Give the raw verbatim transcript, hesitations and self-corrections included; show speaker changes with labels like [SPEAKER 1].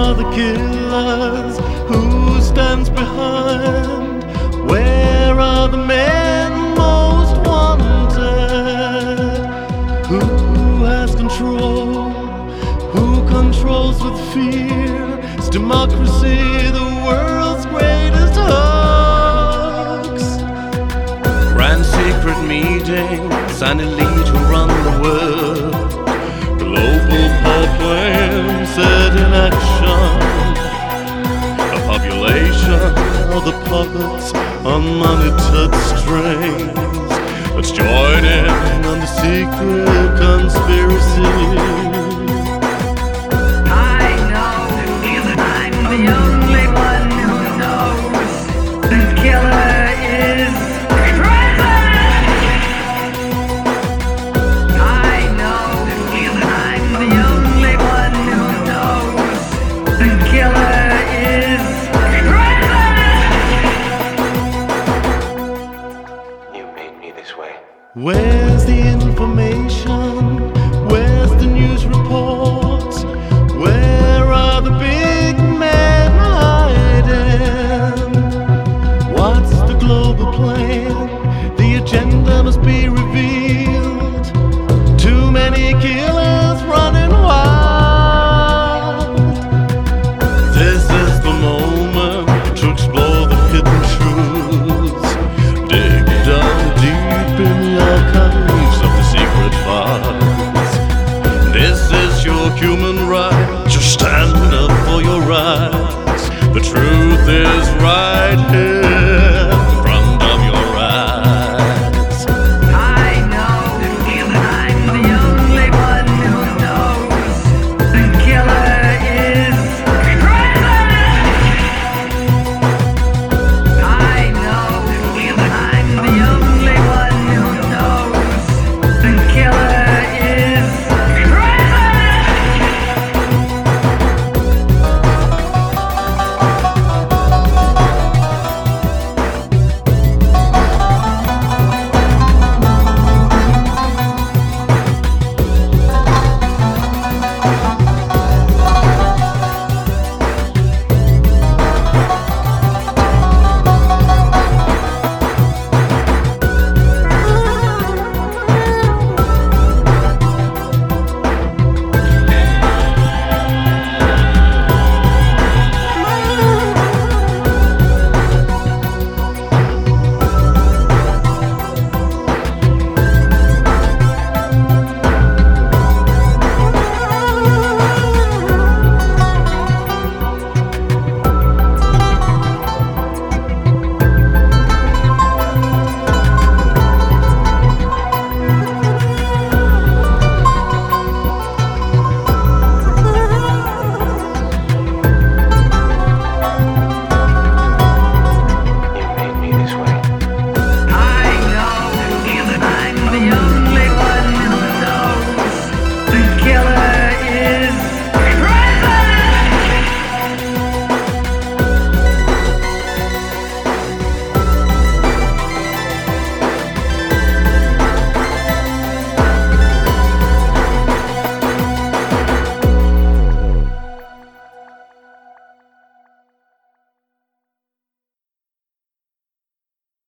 [SPEAKER 1] are the killers? Who stands behind? Where are the men most wanted? Who has control? Who controls with fear? Is democracy the world's greatest hoax? Grand secret meetings and elite who run the world. Global power plan set in action. A population of the puppets on monitored strings. Let's join in on the secret conspiracy.
[SPEAKER 2] I know I'm the only one who knows the killer is present. I know I'm the only one who knows the killer is present.
[SPEAKER 3] You made me this way.
[SPEAKER 1] Where's the information? Where's the news reports? Where are the big men hiding? What's the global plan? The agenda must be revealed. Too many killers running wild. This is the moment to explore the hidden truths. Dig down deep in the archives of the secret files. This is your human right.